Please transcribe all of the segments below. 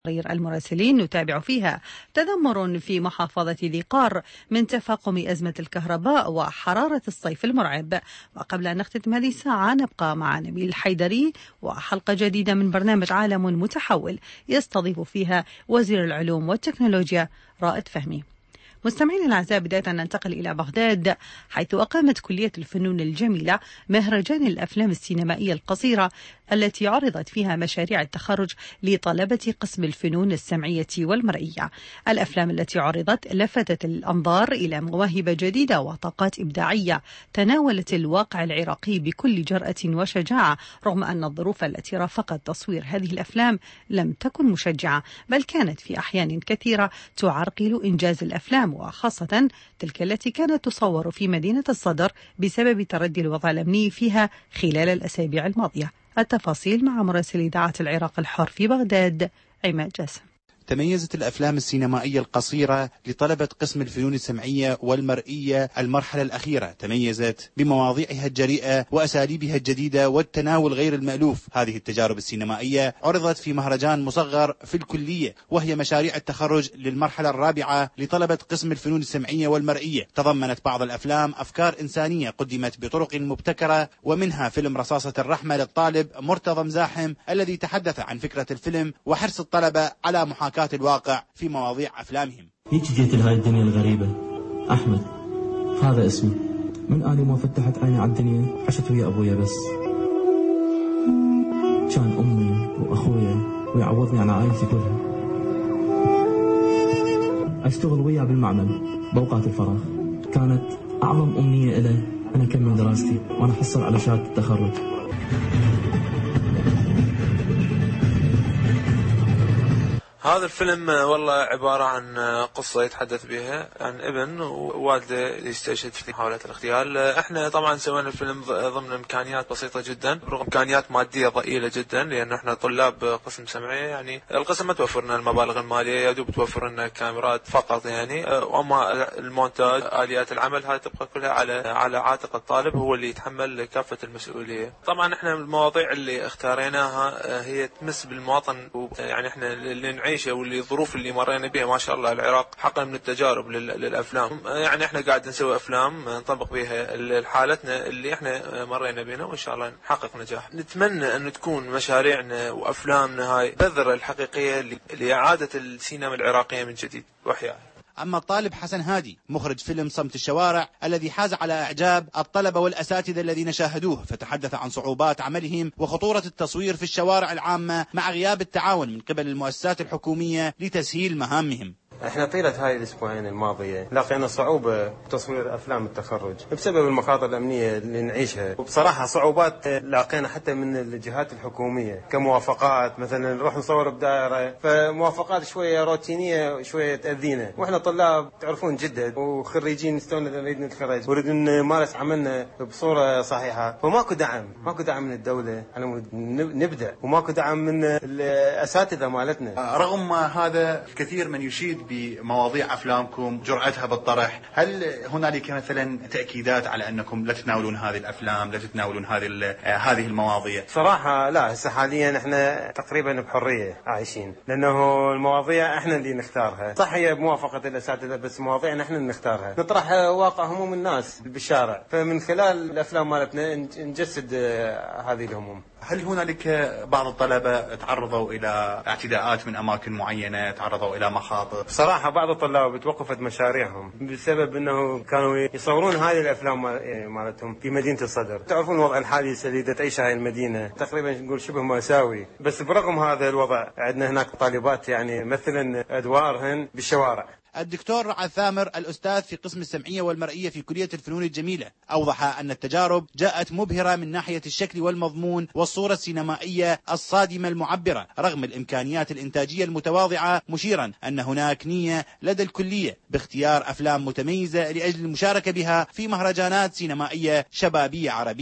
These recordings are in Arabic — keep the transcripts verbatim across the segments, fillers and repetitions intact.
تقارير المراسلين نتابع فيها تذمر في محافظة ذي قار من تفاقم أزمة الكهرباء وحرارة الصيف المرعب. وقبل أن نختتم هذه الساعة نبقى مع نبيل الحيدري وحلقة جديدة من برنامج عالم متحول يستضيف فيها وزير العلوم والتكنولوجيا رائد فهمي. مستمعين الأعزاء، بداية ننتقل إلى بغداد، حيث أقامت كلية الفنون الجميلة مهرجان الأفلام السينمائية القصيرة التي عرضت فيها مشاريع التخرج لطلبة قسم الفنون السمعية والمرئية. الأفلام التي عرضت لفتت الأنظار إلى مواهب جديدة وطاقات إبداعية تناولت الواقع العراقي بكل جرأة وشجاعة، رغم أن الظروف التي رافقت تصوير هذه الأفلام لم تكن مشجعة، بل كانت في أحيان كثيرة تعرقل إنجاز الأفلام، وخاصة تلك التي كانت تصور في مدينة الصدر بسبب تردي الوضع الأمني فيها خلال الأسابيع الماضية. التفاصيل مع مراسل إذاعة العراق الحر في بغداد عماد جاسم. تميزت الأفلام السينمائية القصيرة لطلبة قسم الفنون السمعية والمرئية المرحلة الأخيرة، تميزت بمواضيعها الجريئة وأساليبها الجديدة والتناول غير المألوف. هذه التجارب السينمائية عرضت في مهرجان مصغر في الكلية، وهي مشاريع التخرج للمرحلة الرابعة لطلبة قسم الفنون السمعية والمرئية. تضمنت بعض الأفلام أفكار إنسانية قدمت بطرق مبتكرة، ومنها فيلم رصاصة الرحمة للطالب مرتضى مزاحم الذي تحدث عن فكرة الفيلم وحرص الطلبة على محاكاة الواقع في مواضيع أفلامهم. هيك جيت لهاي الدنيا الغريبة. أحمد هذا اسمي، من أنا ما فتحت عيني على الدنيا عشت ويا أبويا بس. كان أمي وأخويا ويعوضني على عائلتي كلها. أشتغل وياه بالمعمل بأوقات الفراغ. كانت أعظم أمنية إله أنا أكمل دراستي وأنا أحصل على شهادة التخرج. هذا الفيلم والله عبارة عن قصة يتحدث بها عن ابن ووالده يستشهد في محاولة الاغتيال. احنا طبعا سوينا الفيلم ضمن امكانيات بسيطة جدا، برغم امكانيات مادية ضئيلة جدا، لان احنا طلاب قسم سمعية، يعني القسم ما توفر لنا المبالغ المالية، يا دوب توفر لنا كاميرات فقط يعني. واما المونتاج آليات العمل هذه تبقى كلها على على عاتق الطالب، هو اللي يتحمل كافة المسؤولية. طبعا احنا المواضيع اللي اختاريناها هي تمس بالمواطن، يعني احنا اللي نعيش واللي الظروف اللي مرينا بها ما شاء الله العراق حقا من التجارب للأفلام. يعني احنا قاعد نسوي أفلام نطبق بها حالتنا اللي احنا مرينا بها، وإن شاء الله نحقق نجاح. نتمنى أن تكون مشاريعنا وأفلامنا هاي بذرة الحقيقية لإعادة السينما العراقية من جديد وإحيائها. أما الطالب حسن هادي مخرج فيلم صمت الشوارع الذي حاز على إعجاب الطلبة والأساتذة الذين شاهدوه، فتحدث عن صعوبات عملهم وخطورة التصوير في الشوارع العامة مع غياب التعاون من قبل المؤسسات الحكومية لتسهيل مهامهم. احنا طيلة هاي الاسبوعين الماضية لقينا صعوبة بتصوير افلام التخرج بسبب المخاطر الامنية اللي نعيشها، وبصراحة صعوبات لاقينا حتى من الجهات الحكومية كموافقات. مثلا نروح نصور بدائرة، فموافقات شوية روتينية شوية تأذينا، واحنا طلاب تعرفون جدد وخريجين نستونا نريد نتخرج ونريد نمارس عملنا بصورة صحيحة، فماكو دعم، ماكو دعم من الدولة على نبدأ، وماكو دعم من الاساتذة مالتنا. رغم هذا الكثير من يشيد بمواضيع أفلامكم جرأتها بالطرح، هل هنالك مثلا تأكيدات على أنكم لا تتناولون هذه الأفلام، لا تتناولون هذه هذه المواضيع؟ صراحة لا، هسه حاليا احنا تقريبا بحرية عايشين، لأنه المواضيع احنا اللي نختارها. صح هي بموافقة الأساتذة، بس مواضيعنا احنا اللي نختارها، نطرح واقع هموم الناس بالشارع، فمن خلال الأفلام مالتنا نجسد هذه الهموم. هل هنالك بعض الطلبة تعرضوا إلى اعتداءات من أماكن معينة، تعرضوا إلى مخاطر؟ صراحة بعض الطلاب توقفت مشاريعهم بسبب أنه كانوا يصورون هذه الأفلام مالتهم في مدينة الصدر. تعرفون الوضع الحالي الذي تعيش هذه المدينة تقريبا نقول شبه مأساوي، بس برغم هذا الوضع عندنا هناك طالبات يعني مثلا أدوارهن بالشوارع. الدكتور رعد ثامر الأستاذ في قسم السمعية والمرئية في كلية الفنون الجميلة أوضح أن التجارب جاءت مبهرة من ناحية الشكل والمضمون والصورة السينمائية الصادمة المعبرة رغم الإمكانيات الإنتاجية المتواضعة، مشيرا أن هناك نية لدى الكلية باختيار أفلام متميزة لأجل المشاركة بها في مهرجانات سينمائية شبابية عربية.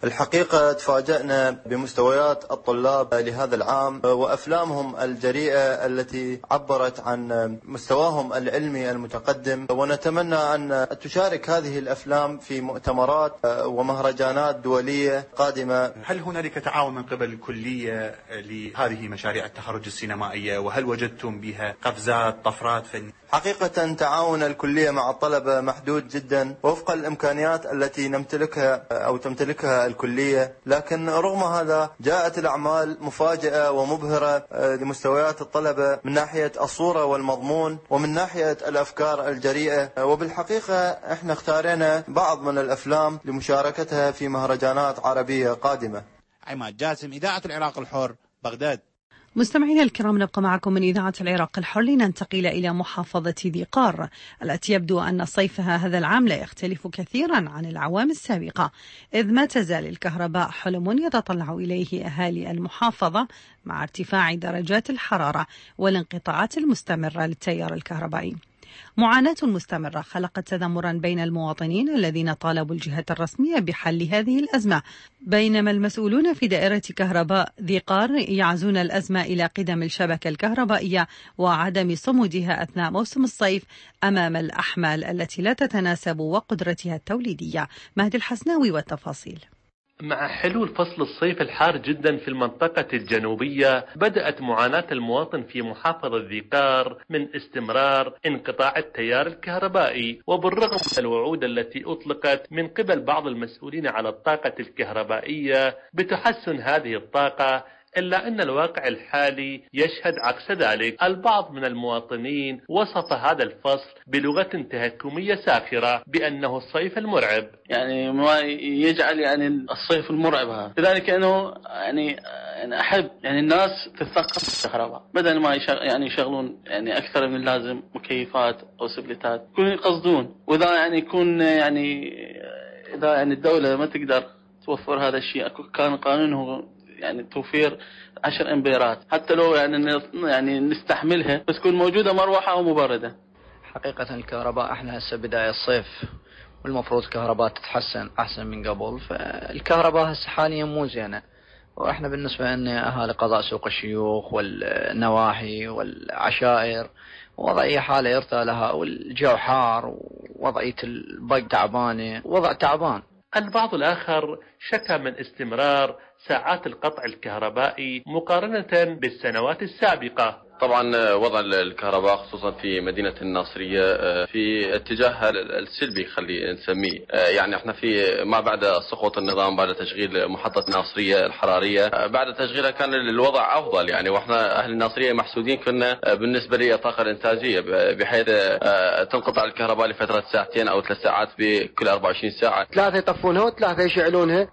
الحقيقة تفاجأنا بمستويات الطلاب لهذا العام وأفلامهم الجريئة التي عبرت عن مستواهم العلمي المتقدم، ونتمنى أن تشارك هذه الأفلام في مؤتمرات ومهرجانات دولية قادمة. هل هنالك تعاون من قبل الكلية لهذه مشاريع التخرج السينمائية، وهل وجدتم بها قفزات طفرات فنية؟ حقيقة تعاون الكلية مع الطلبة محدود جدا وفق الإمكانيات التي نمتلكها أو تمتلكها الكلية، لكن رغم هذا جاءت الأعمال مفاجئة ومبهرة لمستويات الطلبة من ناحية الصورة والمضمون ومن ناحية الأفكار الجريئة. وبالحقيقة احنا اختارنا بعض من الأفلام لمشاركتها في مهرجانات عربية قادمة. عماد جاسم، إذاعة العراق الحر، بغداد. مستمعينا الكرام، نبقى معكم من إذاعة العراق الحر لننتقل إلى محافظة ذي قار التي يبدو أن صيفها هذا العام لا يختلف كثيرا عن الأعوام السابقة، إذ ما تزال الكهرباء حلم يتطلع إليه أهالي المحافظة مع ارتفاع درجات الحرارة والانقطاعات المستمرة للتيار الكهربائي. معاناة مستمرة خلقت تذمرا بين المواطنين الذين طالبوا الجهات الرسمية بحل هذه الأزمة، بينما المسؤولون في دائرة كهرباء ذي قار يعزون الأزمة إلى قدم الشبكة الكهربائية وعدم صمودها أثناء موسم الصيف أمام الأحمال التي لا تتناسب وقدرتها التوليدية. مهدي الحسناوي والتفاصيل. مع حلول فصل الصيف الحار جدا في المنطقة الجنوبية، بدأت معاناة المواطن في محافظة ذي قار من استمرار انقطاع التيار الكهربائي، وبالرغم من الوعود التي أطلقت من قبل بعض المسؤولين على الطاقة الكهربائية بتحسن هذه الطاقة، إلا أن الواقع الحالي يشهد عكس ذلك. البعض من المواطنين وصف هذا الفصل بلغة تهكمية ساخرة بأنه الصيف المرعب، يعني ما يجعل يعني الصيف المرعب هذا، لذلك أنه يعني أنا أحب يعني الناس تتثقف بالكهرباء بدل ما يشغل يعني يشغلون يعني أكثر من اللازم مكيفات أو سبلتات، يكونوا يقصدون. وإذا يعني يكون يعني إذا يعني الدولة ما تقدر توفر هذا الشيء، كان قانونه يعني توفير عشر امبيرات حتى لو يعني يعني نستحملها، بس تكون موجودة مروحة أو مبردة. حقيقة الكهرباء احنا هسه بداية الصيف والمفروض الكهرباء تتحسن أحسن من قبل، فالكهرباء هسه حاليا مو زينة. واحنا بالنسبة لنا أهالي قضاء سوق الشيوخ والنواحي والعشائر وضعية حالة يرثى لها، والجو حار ووضعية البق تعبانة، وضع تعبان. البعض الآخر شكى من استمرار ساعات القطع الكهربائي مقارنة بالسنوات السابقة. طبعا وضع الكهرباء خصوصا في مدينة الناصرية في اتجاه السلبي خلي نسميه، يعني احنا في ما بعد سقوط النظام بعد تشغيل محطة الناصرية الحرارية، بعد تشغيلها كان الوضع افضل يعني، واحنا اهل الناصرية محسودين كنا بالنسبة للطاقة الانتاجية بحيث تنقطع الكهرباء لفترة ساعتين او ثلاث ساعات بكل أربعة وعشرين ساعة، ثلاثة يطفونها وثلاثة يشعلونها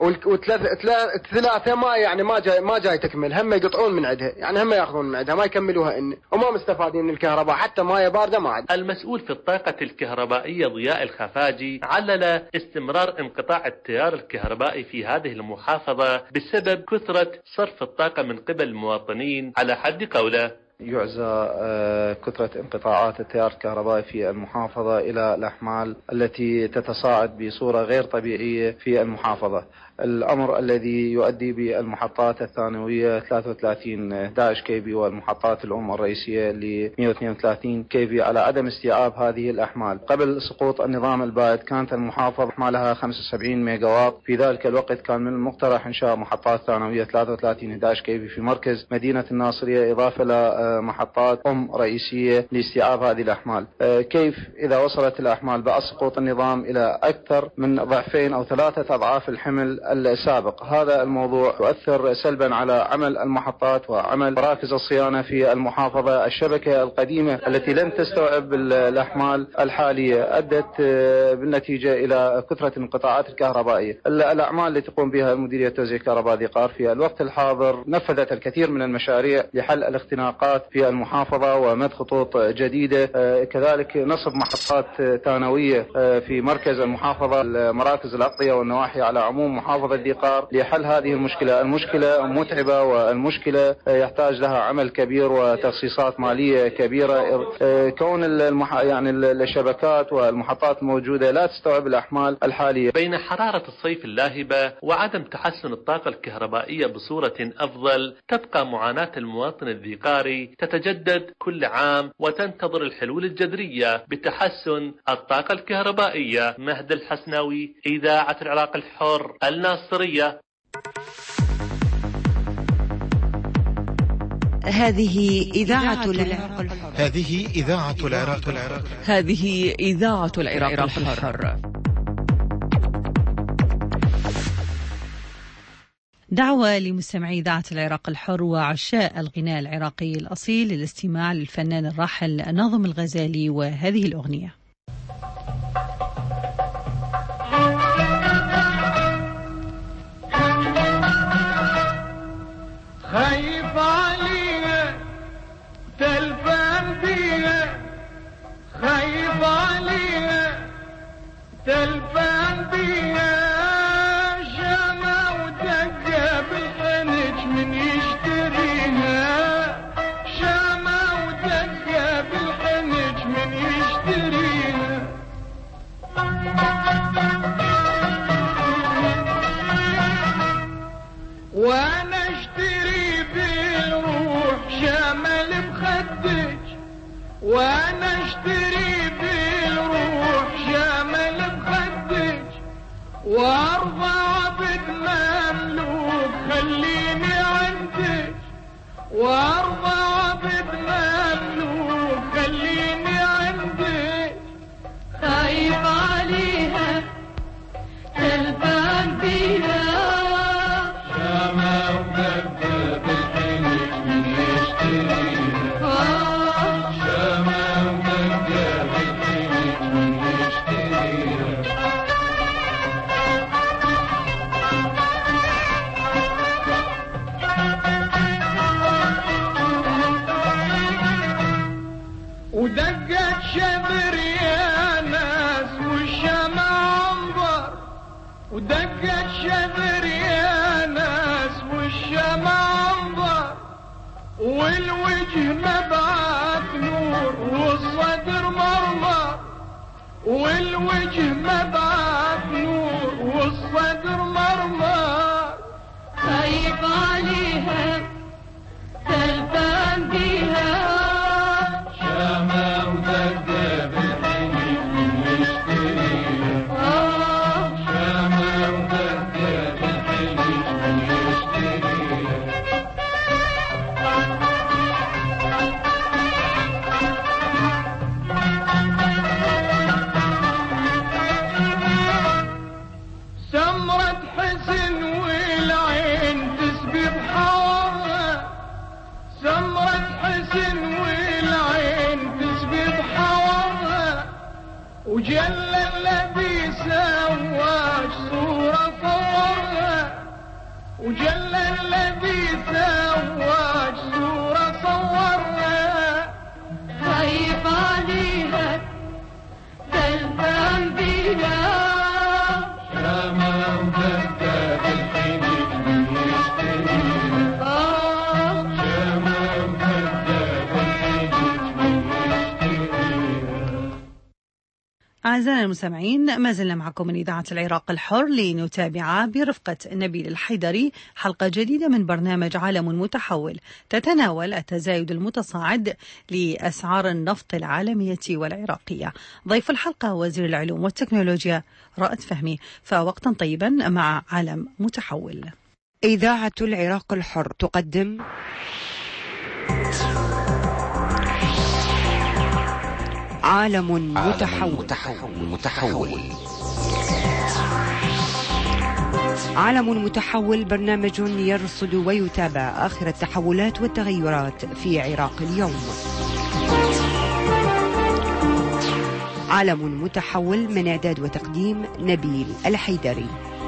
وثلاثة ما يعني ما جاي ما جاي تكمل، هم يقطعون من عندها يعني هم ياخذون من عندها ما يكملوها إن وما مستفادين من الكهرباء، حتى ماء باردة ما عاد. المسؤول في الطاقة الكهربائية ضياء الخفاجي علل استمرار انقطاع التيار الكهربائي في هذه المحافظة بسبب كثرة صرف الطاقة من قبل المواطنين على حد قوله. يعزى كثرة انقطاعات التيار الكهربائي في المحافظة إلى الأحمال التي تتصاعد بصورة غير طبيعية في المحافظة، الأمر الذي يؤدي بالمحطات الثانوية ثلاثة وثلاثين أحد عشر كي في والمحطات الأم الرئيسية ل مئة واثنين وثلاثين كي في على عدم استيعاب هذه الأحمال. قبل سقوط النظام البائد كانت المحافظة أحمالها خمسة وسبعين ميجا واط، في ذلك الوقت كان من المقترح إنشاء محطات ثانوية ثلاثة وثلاثين أحد عشر كي في في مركز مدينة الناصرية، إضافة لمحطات أم رئيسية لاستيعاب هذه الأحمال. كيف إذا وصلت الأحمال بعد سقوط النظام إلى أكثر من ضعفين أو ثلاثة أضعاف الحمل السابق؟ هذا الموضوع يؤثر سلبا على عمل المحطات وعمل مراكز الصيانة في المحافظة. الشبكة القديمة التي لم تستوعب الأحمال الحالية أدت بالنتيجة إلى كثرة الانقطاعات الكهربائية. الأعمال التي تقوم بها مديرية توزيع كهرباء ذي قار في الوقت الحاضر نفذت الكثير من المشاريع لحل الاختناقات في المحافظة ومد خطوط جديدة، كذلك نصب محطات ثانوية في مركز المحافظة، مراكز الأغطية والنواحي على عموم محافظة محافظة ذي قار لحل هذه المشكلة. المشكلة متعبة والمشكلة يحتاج لها عمل كبير وتخصيصات مالية كبيرة. كون المح... يعني الشبكات والمحطات الموجودة لا تستوعب الأحمال الحالية. بين حرارة الصيف اللاهبة وعدم تحسن الطاقة الكهربائية بصورة أفضل، تبقى معاناة المواطن الذيقاري تتجدد كل عام وتنتظر الحلول الجذرية بتحسن الطاقة الكهربائية. مهد الحسناوي، إذاعة العراق الحر، الناصرية. هذه إذاعة العراق الحر. هذه إذاعة العراق الحر. هذه إذاعة العراق الحر. دعوة لمستمعي إذاعة العراق الحر وعشاء الغناء العراقي الأصيل للاستماع للفنان الراحل ناظم الغزالي وهذه الأغنية. خايف عليها تلفان بيها، خايف عليها تلفان بيها، شمع ودقة بالحنج من يشتريها، شمع ودقة بالحنج من يشتريها. وانا اشتري بالروح شمل بخدج، وانا اشتري بالروح شمل بخدج، وارضى عبد مملوك خليني عندك، وارضى عبد مملوك خليني عندك. خايف عليها تلفان بيها، شمع ودقة بالحنج من يشتريها، شمع ودقة بالحنج من يشتريها. ودقت شبر يا ناس والشمع انظر، ودقت شبر يا ناس والشمع انظر، والوجه مبعث نور والصدر مرمر، والوجه مبعث نور والصدر مرمر. خايف عليها تلفان بيها، شمع ودقة بالحنج من يشتريها، شمع ودقة بالحنج من يشتريها. سمرة حزن والعين تسبي بحورها، سمرة حزن والعين تسبي بحورها، وجل الذي سواش صورة صورها، وجل الذي سواش صورة صورها. خايف عليها تلفان بيها، شمع ودقة بالحنج من يشتريها، شمع ودقة بالحنج من يشتريها. أعزائنا المستمعين، ما زلنا معكم من إذاعة العراق الحر لنتابع برفقة نبيل الحيدري حلقة جديدة من برنامج عالم متحول تتناول التزايد المتصاعد لأسعار النفط العالمية والعراقية. ضيف الحلقة وزير العلوم والتكنولوجيا رائد فهمي. فوقتا طيبا مع عالم متحول. إذاعة العراق الحر تقدم عالم متحول. متحول متحول عالم متحول برنامج يرصد ويتابع آخر التحولات والتغيرات في عراق اليوم. عالم متحول من إعداد وتقديم نبيل الحيدري.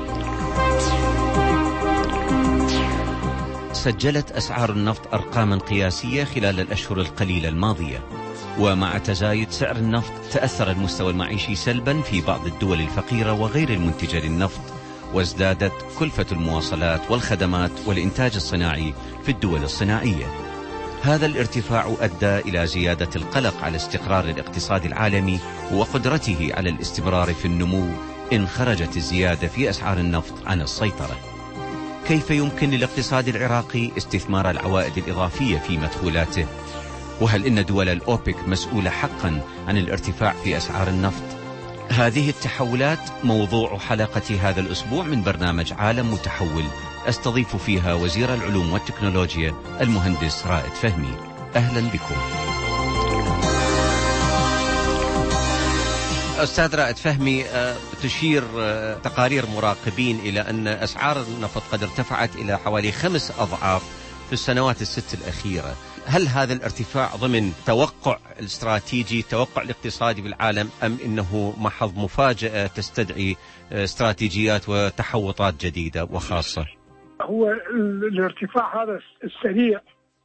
سجلت أسعار النفط أرقاما قياسية خلال الأشهر القليلة الماضية، ومع تزايد سعر النفط تأثر المستوى المعيشي سلبا في بعض الدول الفقيرة وغير المنتجة للنفط، وازدادت كلفة المواصلات والخدمات والإنتاج الصناعي في الدول الصناعية. هذا الارتفاع أدى إلى زيادة القلق على استقرار الاقتصاد العالمي وقدرته على الاستمرار في النمو إن خرجت الزيادة في أسعار النفط عن السيطرة. كيف يمكن للاقتصاد العراقي استثمار العوائد الإضافية في مدخولاته؟ وهل إن دول الأوبك مسؤولة حقا عن الارتفاع في أسعار النفط؟ هذه التحولات موضوع حلقة هذا الأسبوع من برنامج عالم متحول، أستضيف فيها وزير العلوم والتكنولوجيا المهندس رائد فهمي. أهلا بكم. أستاذ رائد فهمي، تشير تقارير مراقبين إلى أن أسعار النفط قد ارتفعت إلى حوالي خمس أضعاف في السنوات الست الأخيرة. هل هذا الارتفاع ضمن توقع الاستراتيجي، توقع الاقتصادي بالعالم، أم إنه محض مفاجأة تستدعي استراتيجيات وتحوطات جديدة وخاصة؟ هو الارتفاع هذا السريع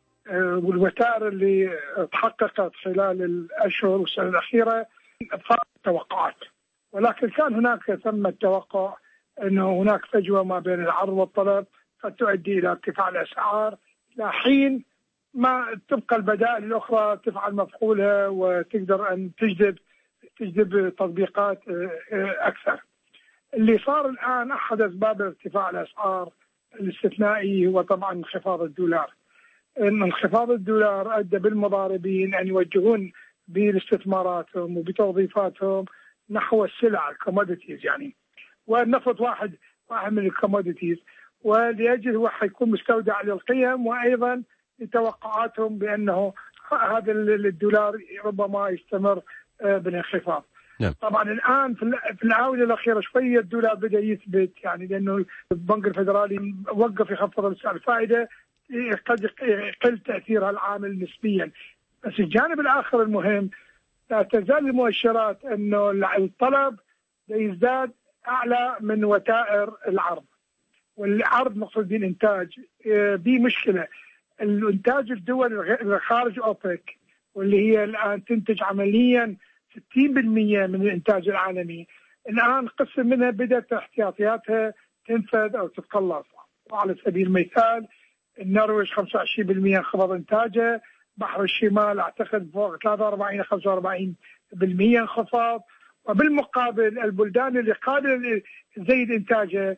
والوتائر اللي تحققت خلال الأشهر والسنة الأخيرة أبقى توقعات، ولكن كان هناك ثم التوقع أنه هناك فجوة ما بين العرض والطلب قد تؤدي إلى ارتفاع الأسعار إلى حين ما تبقى البدائل الأخرى تفعل مفعولها وتقدر أن تجذب تجذب تطبيقات أكثر. اللي صار الآن أحد أسباب ارتفاع الأسعار الاستثنائي هو طبعا انخفاض الدولار. إن انخفاض الدولار أدى بالمضاربين أن يوجهون باستثماراتهم وبتوظيفاتهم نحو السلع الكوموديتيز يعني، والنفط واحد واحد من الكوموديتيز، ولأجل هو حيكون مستودع للقيم، وأيضا لتوقعاتهم بأنه هذا الدولار ربما يستمر بالانخفاض. نعم. طبعا الآن في الآونة الأخيرة شوية الدولار بدأ يثبت يعني، لأنه البنك الفيدرالي وقف يخفض الفائدة قد يقل تأثيرها العامل نسبيا. بس الجانب الآخر المهم، لا تزال المؤشرات أنه الطلب يزداد أعلى من وتائر العرض، والعرض مقصود بالإنتاج. دي مشكلة. الإنتاج الدول خارج أوبك واللي هي الآن تنتج عمليا ستين بالمئة من الإنتاج العالمي، الآن قسم منها بدأت احتياطياتها تنفذ أو تتقلص. وعلى سبيل المثال النرويج خمسة وعشرين بالمئة انخفض إنتاجه، بحر الشمال أعتقد فوق ثلاثة وأربعين خمسة وأربعين بالمئة انخفاض، وبالمقابل البلدان اللي قادرة تزيد إنتاجها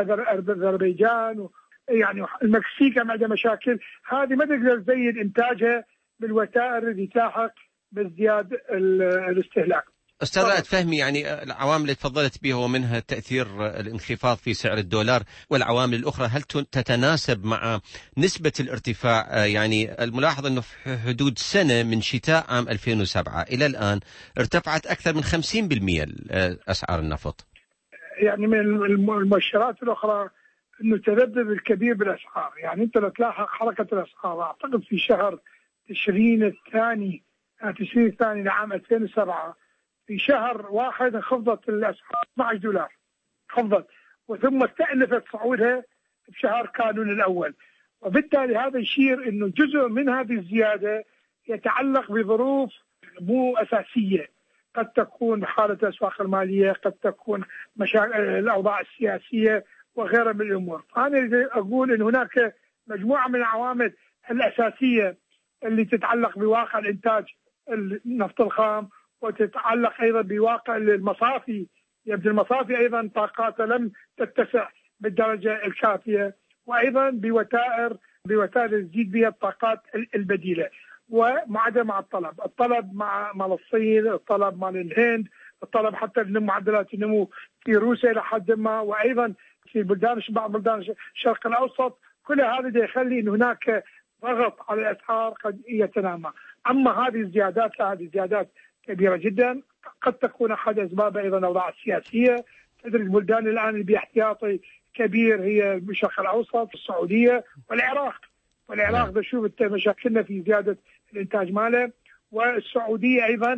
أذربيجان يعني المكسيك عندها مشاكل، هذه ما تقدر تزيد إنتاجها بالوتائر اللي تلاحق بازدياد الاستهلاك. أستاذ رائد فهمي، يعني العوامل اللي تفضلت بها ومنها تأثير الانخفاض في سعر الدولار والعوامل الأخرى، هل تتناسب مع نسبة الارتفاع؟ يعني الملاحظ أنه في حدود سنة من شتاء عام ألفين وسبعة إلى الآن ارتفعت أكثر من خمسين بالمئة أسعار النفط. يعني من المؤشرات الأخرى أنه تذبذب الكبير بالأسعار. يعني أنت لو تلاحظ حركة الأسعار أعتقد في شهر تشرين الثاني تشرين الثاني لعام ألفين وسبعة في شهر واحد انخفضت الأسعار اثنا عشر دولار خفضت، وثم استأنفت صعودها بشهر كانون الأول. وبالتالي هذا يشير أنه جزء من هذه الزيادة يتعلق بظروف مو أساسية، قد تكون حالة الأسواق المالية، قد تكون مشاكل الأوضاع السياسية وغيرها من الأمور. فأنا أقول أن هناك مجموعة من العوامل الأساسية اللي تتعلق بواقع الإنتاج النفط الخام، وتتعلق أيضا بواقع المصافي. يبدو المصافي أيضا طاقاتها لم تتسع بالدرجة الكافية، وأيضا بوتائر بوتائر تزيد بها الطاقات البديلة، ومعدل مع الطلب الطلب مع مع الصين، الطلب مع الهند، الطلب حتى معدلات النمو في روسيا إلى حد ما، وأيضا في بلدان بعض بلدان الشرق الأوسط. كل هذا يخلي أن هناك ضغط على الأسعار قد يتنامى. أما هذه الزيادات هذه زيادات كبيرة جدا، قد تكون أحد أسباب أيضا الأوضاع السياسية. تدرك البلدان الآن اللي باحتياطي كبير هي الشرق الأوسط، السعودية والعراق. والعراق بشوف مشاكلنا في زيادة الإنتاج ماله، والسعودية أيضا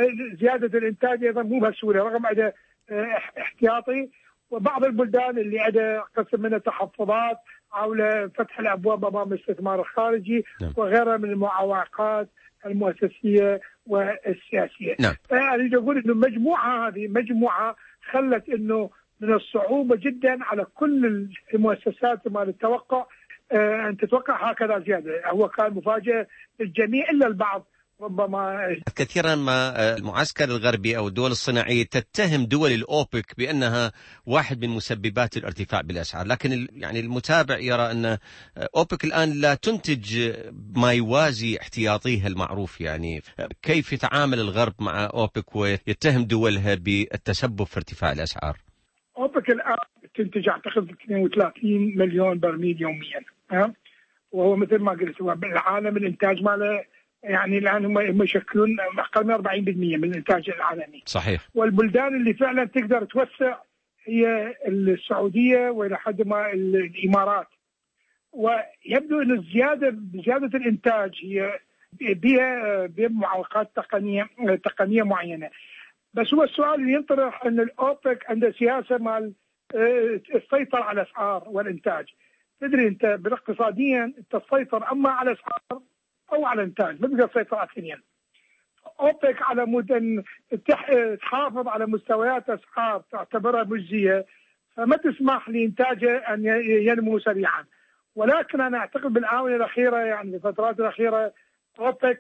زيادة الإنتاج أيضا مو بسهولة رغم عدة احتياطي. وبعض البلدان اللي عندها قسم من التحفظات حول فتح الأبواب أمام الاستثمار الخارجي وغيرها من المعوقات المؤسسية والسياسية. نعم. أريد أقول إنه مجموعة هذه مجموعة خلت إنه من الصعوبة جدا على كل المؤسسات مال التوقع أن تتوقع هكذا زيادة. هو كان مفاجئ للجميع إلا البعض ربما. كثيرا ما المعسكر الغربي أو الدول الصناعية تتهم دول الأوبك بأنها واحد من مسببات الارتفاع بالأسعار، لكن يعني المتابع يرى أن أوبك الآن لا تنتج ما يوازي احتياطيها المعروف. يعني كيف يتعامل الغرب مع أوبك ويتهم دولها بالتسبب في ارتفاع الأسعار؟ أوبك الآن تنتج أعتقد اثنين وثلاثين مليون برميل يوميا، ها؟ وهو مثل ما قلت هو بالعالم الإنتاج ماله يعني الآن هم يشكلون أقل من أربعين بالمئة من الإنتاج العالمي. صحيح. والبلدان اللي فعلا تقدر توسع هي السعودية وإلى حد ما الإمارات. ويبدو أن الزيادة زيادة الإنتاج هي بها بمعوقات تقنية تقنية معينة. بس هو السؤال اللي ينطرح أن الأوبك عنده سياسة مال السيطرة على الأسعار والإنتاج. تدري أنت بالاقتصاديا أنت تسيطر أما على الأسعار أو على الإنتاج، ما تقدر تسيطر على الاثنين. أوبك على مود أن تحافظ على مستويات أسعار تعتبرها مجزية، فما تسمح لإنتاجه أن ينمو سريعا. ولكن أنا أعتقد بالآونة الأخيرة يعني بالفترات الأخيرة أوبك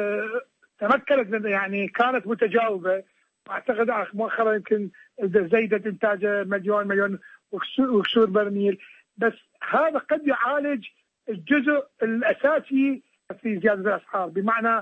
تمكنت من يعني كانت متجاوبة، وأعتقد مؤخرا يمكن زيدت إنتاجه مليون مليون وكسور برميل. بس هذا قد يعالج الجزء الأساسي في زيادة الأسعار، بمعنى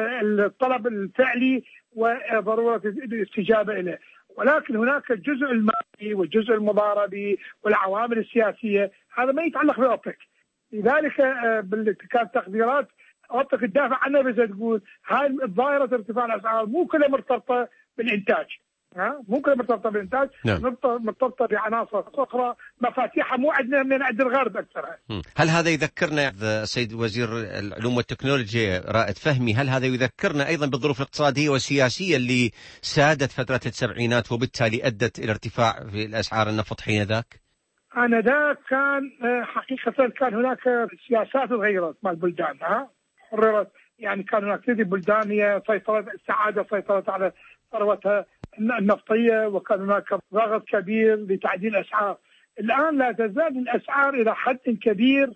الطلب الفعلي وضرورة الاستجابة إليه. ولكن هناك الجزء المالي والجزء المضاربي والعوامل السياسية هذا ما يتعلق بأوبك. لذلك كانت تقديرات أوبك تدافع عنها، بس تقول هاي ظاهرة ارتفاع الأسعار مو كلها مرتبطة بالإنتاج، ها مو كلها مرتبطة بالإنتاج، نعم. مرتبطة بعناصر أخرى مفاتيحها مو عندنا من عند الغرب أكثرها. هل هذا يذكرنا سيد وزير العلوم والتكنولوجيا رائد فهمي، هل هذا يذكرنا أيضا بالظروف الاقتصادية والسياسية اللي سادت فترة السبعينات وبالتالي أدت إلى ارتفاع في الأسعار النفط حين ذاك؟ أنا ذاك كان حقيقة كان هناك سياسات تغيرت مع البلدان، ها حررت يعني كان هناك كثير بلدان هي سيطرت السعادة سيطرت على ثروتها النفطية، وكان هناك ضغط كبير لتعديل الأسعار. الآن لا تزال الأسعار إلى حد كبير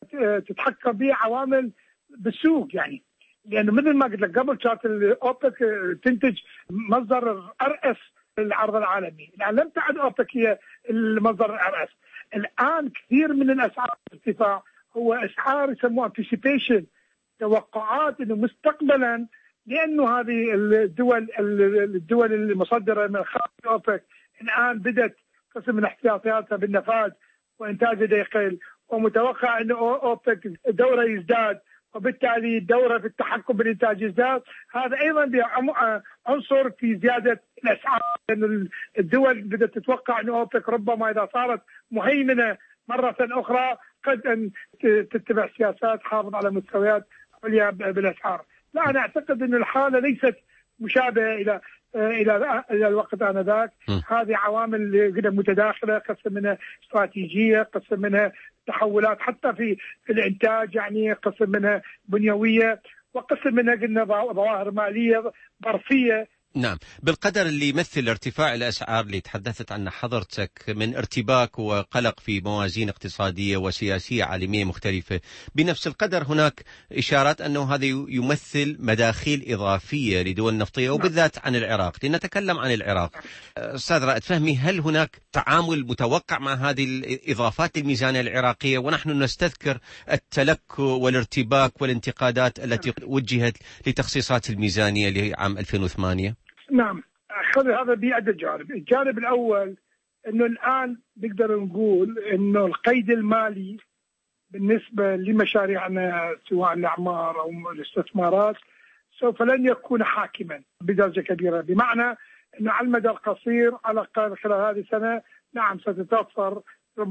تتحكم به عوامل بالسوق، يعني لأنه مثل ما قلت لك قبل كانت الأوبك تنتج مصدر أرأس للعرض العالمي، الآن لم تعد أوبك هي المصدر الأرأس. الآن كثير من الأسعار ارتفاع هو أسعار يسموها anticipation، توقعات إنه مستقبلا، لأنه هذه الدول الدول المصدرة من خارج أوبك الآن بدأت قسم من احتياطاتها بالنفاذ وإنتاجها يقل، ومتوقع أنه أوبك دوره يزداد، وبالتالي الدورة في التحكم بالإنتاج يزداد. هذا أيضا عنصر في زيادة الأسعار، لأن الدول بدأت تتوقع أن أوبك ربما إذا صارت مهيمنة مرة أخرى قد أن تتبع سياسات حافظ على مستويات عليا بالأسعار. لا، أنا أعتقد أن الحالة ليست مشابهة إلى إلى إلى الوقت آنذاك. هذه عوامل قد متداخلة، قسم منها استراتيجية، قسم منها تحولات حتى في في الإنتاج، يعني قسم منها بنيوية، وقسم منها قلنا ظواهر مالية ظرفية. نعم، بالقدر اللي يمثل ارتفاع الأسعار اللي تحدثت عنه حضرتك من ارتباك وقلق في موازين اقتصادية وسياسية عالمية مختلفة، بنفس القدر هناك إشارات أنه هذا يمثل مداخيل إضافية لدول نفطية وبالذات عن العراق. لنتكلم عن العراق أستاذ رائد فهمي، هل هناك تعامل متوقع مع هذه الإضافات الميزانية العراقية، ونحن نستذكر التلكؤ والارتباك والانتقادات التي وجهت لتخصيصات الميزانية لعام ألفين وثمانية؟ نعم، هذا بعدة جانب. الجانب الأول أنه الآن نقدر نقول أنه القيد المالي بالنسبة لمشاريعنا سواء الأعمار أو الاستثمارات سوف لن يكون حاكما بدرجة كبيرة، بمعنى أنه على المدى القصير على الأقل خلال هذه السنة نعم ستتوفر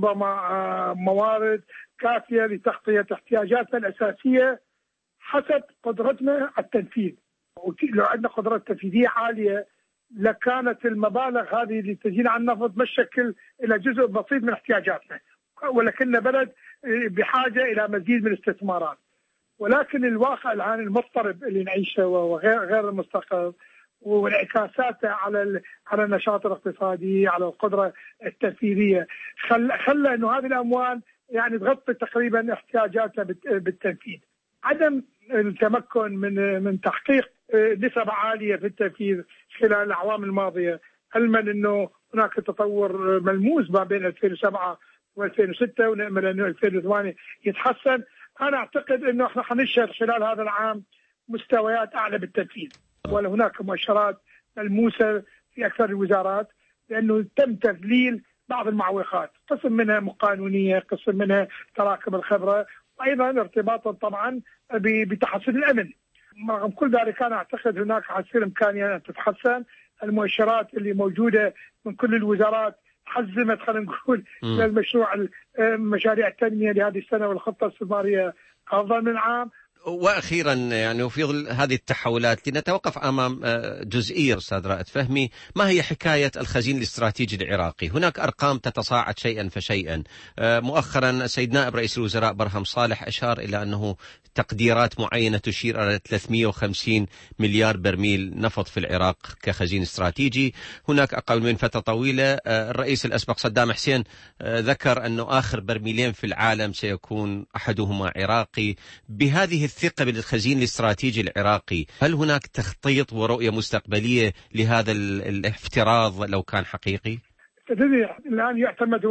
ربما موارد كافية لتغطية احتياجاتنا الأساسية حسب قدرتنا على التنفيذ. لو عندنا قدرات تنفيذية عالية لكانت المبالغ هذه اللي تجينا عن النفط مشكل إلى جزء بسيط من احتياجاتنا، ولكننا بلد بحاجة إلى مزيد من الاستثمارات. ولكن الواقع الآن المضطرب اللي نعيشه وغير غير المستقر وانعكاساته على على النشاط الاقتصادي، على القدره التنفيذيه، خل خلى انه هذه الاموال يعني تغطي تقريبا احتياجاتنا بالتنفيذ. عدم التمكن من من تحقيق نسب عاليه في التنفيذ خلال الاعوام الماضيه، علما انه هناك تطور ملموس ما بين ألفين وسبعة وألفين وستة، ونأمل انه ألفين وثمانية يتحسن. انا اعتقد انه احنا حنشهد خلال هذا العام مستويات اعلى بالتنفيذ، ولا هناك مؤشرات ملموسه في اكثر الوزارات، لانه تم تذليل بعض المعوقات، قسم منها قانونيه، قسم منها تراكم الخبره، وايضا ارتباطا طبعا بتحسن الامن. رغم كل ذلك انا اعتقد هناك حتصير امكانيه ان تتحسن. المؤشرات اللي موجوده من كل الوزارات حزمت خلينا نقول للمشروع مشاريع التنميه لهذه السنه والخطه الاستثماريه افضل من عام. واخيرا يعني وفي ظل هذه التحولات لنتوقف امام جزئيه استاذ رائد فهمي، ما هي حكايه الخزين الاستراتيجي العراقي؟ هناك ارقام تتصاعد شيئا فشيئا. مؤخرا السيد نائب رئيس الوزراء برهم صالح اشار الى انه تقديرات معينه تشير الى ثلاثمئة وخمسين مليار برميل نفط في العراق كخزين استراتيجي. هناك اقل من فتره طويله الرئيس الاسبق صدام حسين ذكر انه اخر برميلين في العالم سيكون احدهما عراقي. بهذه الثقة بالخزين الاستراتيجي العراقي، هل هناك تخطيط ورؤية مستقبلية لهذا الافتراض لو كان حقيقي؟ تدري الآن يعتمد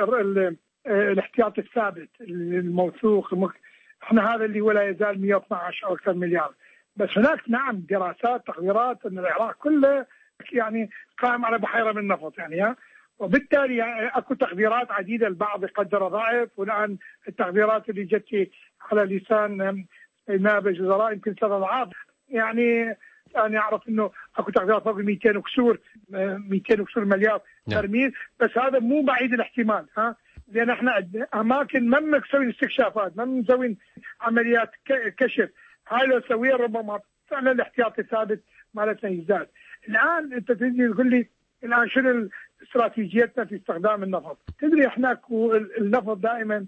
الاحتياط الثابت الموثوق، احنا هذا اللي ولا يزال مئة واثني عشر أو أكثر مليار. بس هناك نعم دراسات تقديرات أن العراق كله يعني قائم على بحيرة من النفط يعني ها، وبالتالي يعني اكو تقديرات عديدة، البعض يقدر ضعف، والآن التقديرات اللي جت على لسان نائب الوزراء يمكن ثلاث اضعاف. يعني انا اعرف انه اكو تقديرات فوق مئتين وكسور مئتين وكسور مليار برميل، بس هذا مو بعيد الاحتمال ها، لان احنا اماكن ما مسوين استكشافات، ما مسوين عمليات كشف، هاي لو سويها ربما فعلا الاحتياطي الثابت مالتنا يزداد. الان انت تجي تقول لي الان شنو استراتيجيتنا في استخدام النفط؟ تدري احنا النفط دائما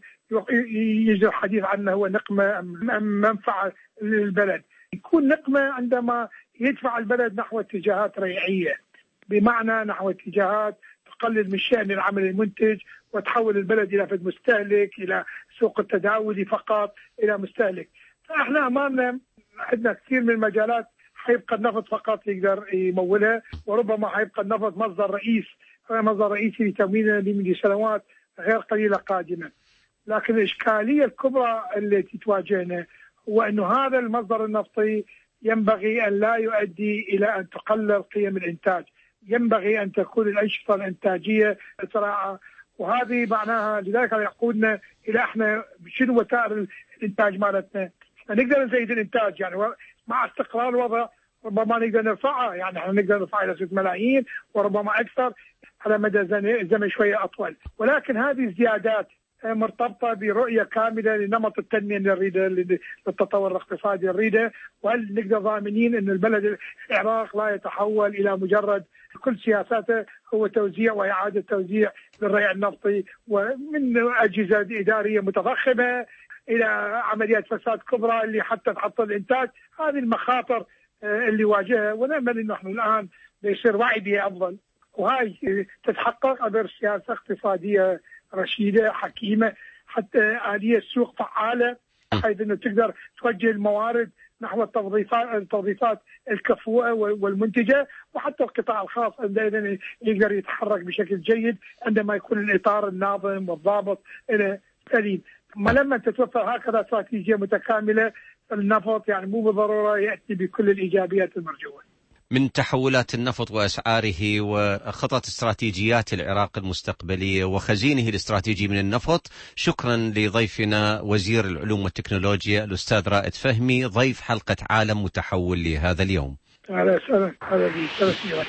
يجري الحديث عنه هو نقمه ام منفعه للبلد. يكون نقمه عندما يدفع البلد نحو اتجاهات ريعيه، بمعنى نحو اتجاهات تقلل من شأن العمل المنتج وتحول البلد الى فد مستهلك، الى سوق التداولي فقط، الى مستهلك. فاحنا امامنا عندنا كثير من المجالات حيبقى النفط فقط يقدر يمولها، وربما حيبقى النفط مصدر رئيس مصدر رئيسي لتمويلنا لمدة سنوات غير قليله قادمه. لكن الاشكاليه الكبرى التي تواجهنا هو انه هذا المصدر النفطي ينبغي ان لا يؤدي الى ان تقلل قيم الانتاج، ينبغي ان تكون الانشطه الانتاجيه اسرع، وهذه معناها لذلك يقودنا الى احنا شنو وسائل الانتاج مالتنا. نقدر نزيد الانتاج يعني مع استقرار الوضع، ربما نقدر نرفعها، يعني احنا نقدر نرفعها الى ستة ملايين وربما اكثر على مدى زمن شويه اطول، ولكن هذه الزيادات مرتبطه برؤيه كامله لنمط التنميه اللي نريده، للتطور الاقتصادي نريده، وهل نقدر ضامنين ان البلد العراق لا يتحول الى مجرد كل سياساته هو توزيع واعاده توزيع للريع النفطي، ومن اجهزه اداريه متضخمه الى عمليات فساد كبرى اللي حتى تعطل الانتاج. هذه المخاطر اللي واجهها، ونامل انه احنا الان بيصير وعي بها افضل، وهاي تتحقق عبر سياسه اقتصاديه رشيده حكيمه، حتى آلية السوق فعاله بحيث انه تقدر توجه الموارد نحو التوظيفات التوظيفات الكفؤه والمنتجه، وحتى القطاع الخاص عندما يقدر يتحرك بشكل جيد عندما يكون الاطار الناظم والضابط الى سليم. ما لما تتوفر هكذا استراتيجيه متكامله، النفط يعني مو بالضروره ياتي بكل الايجابيات المرجوه. من تحولات النفط وأسعاره وخطط استراتيجيات العراق المستقبلية وخزينه الاستراتيجي من النفط، شكرا لضيفنا وزير العلوم والتكنولوجيا الأستاذ رائد فهمي، ضيف حلقة عالم متحول لهذا اليوم. أهلا وسهلا. هذا بي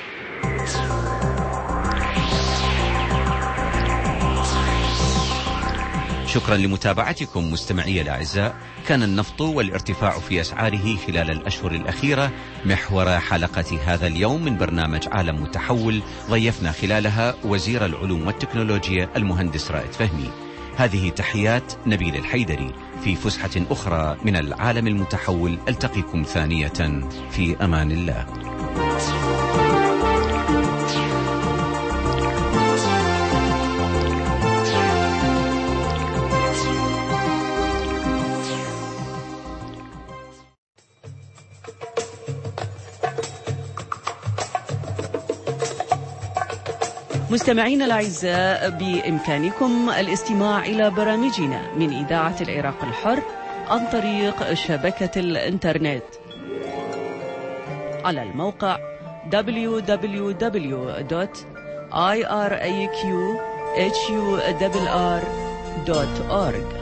شكرا لمتابعتكم مستمعي الأعزاء. كان النفط والارتفاع في أسعاره خلال الأشهر الأخيرة محور حلقة هذا اليوم من برنامج عالم متحول، ضيفنا خلالها وزير العلوم والتكنولوجيا المهندس رائد فهمي. هذه تحيات نبيل الحيدري. في فسحة أخرى من العالم المتحول ألتقيكم ثانية في أمان الله. مستمعينا الأعزاء، بإمكانكم الاستماع إلى برامجنا من إذاعة العراق الحر عن طريق شبكة الإنترنت على الموقع دبليو دبليو دبليو دوت آي آر إيه كيو إتش يو آر آر دوت أورج.